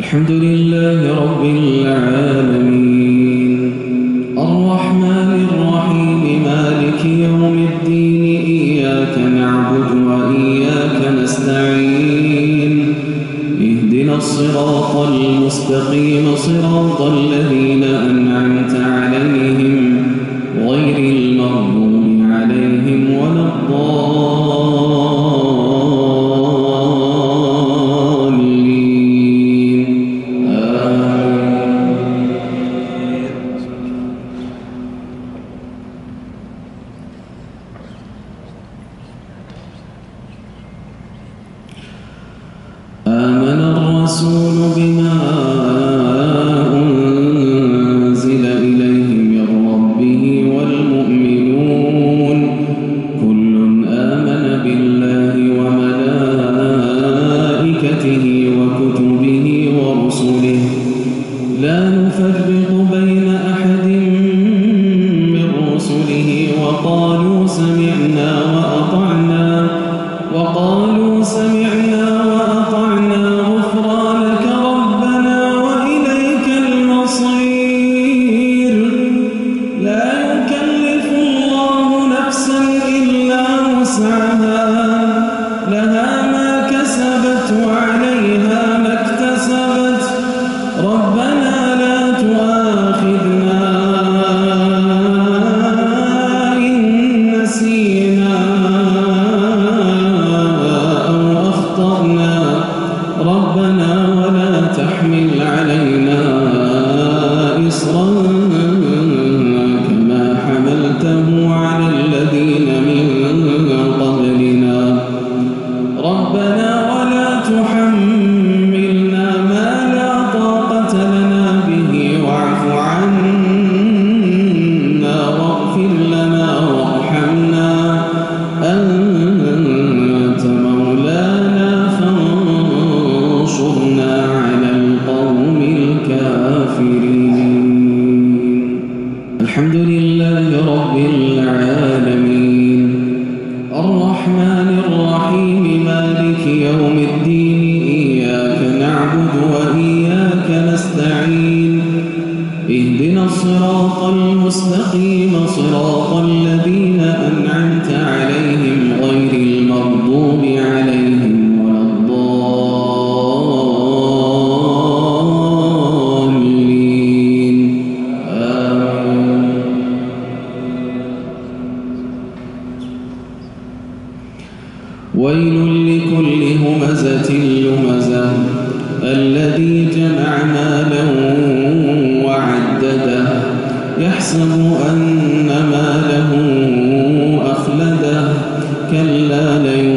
الحمد لله رب العالمين الرحمن الرحيم مالك يوم الدين إياك نعبد وإياك نستعين اهدنا الصراط المستقيم صراط الذين أنعمت عليهم غير المغضوب عليهم ولا الضالين آمن الرسول بما أنزل إليه من ربه والمؤمنون كل آمن بالله وملائكته وكتبه ورسله لا نفرق بين أحد من رسله وقالوا سمعنا وأطعنا غفرانك ربنا وإليك المصير لا يكلف الله نفسا إلا وسعها لها ما كسبت وعليها ما اكتسبت ربنا لا تؤاخذنا إن نسينا أو أخطأنا ربنا ولا تحمل علينا إصرا كما حملته على الذين من قبلنا ربنا ولا تحملنا ما لا طاقة لنا به واعف عنا واغفر لنا وارحمنا أنت مولانا فانصرنا على القوم الكافرين الحمد لله رب العالمين الرحمن الرحيم مالك يوم الدين إياك نعبد وإياك نستعين اهدنا الصراط المستقيم صراط الذين أنعمت عليهم غير المغضوب عليهم ولا الضالين آمين ويل لكل همزة لمزة الذي جمع مالا وعدده يحسب أن ماله أخلده كلا